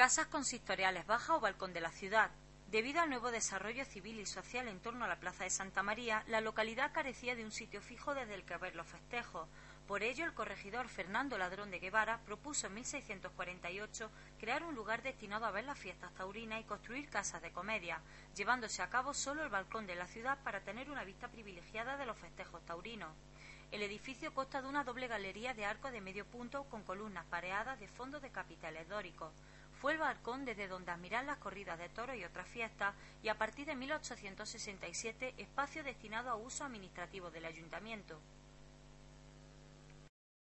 Casas consistoriales bajas o balcón de la ciudad. Debido al nuevo desarrollo civil y social en torno a la Plaza de Santa María, la localidad carecía de un sitio fijo desde el que ver los festejos. Por ello, el corregidor Fernando Ladrón de Guevara propuso en 1648 crear un lugar destinado a ver las fiestas taurinas y construir casas de comedia, llevándose a cabo solo el balcón de la ciudad para tener una vista privilegiada de los festejos taurinos. El edificio consta de una doble galería de arco de medio punto con columnas pareadas de fondos de capiteles dóricos. Fue el balcón desde donde admirar las corridas de toros y otras fiestas, y a partir de 1867 espacio destinado a uso administrativo del ayuntamiento.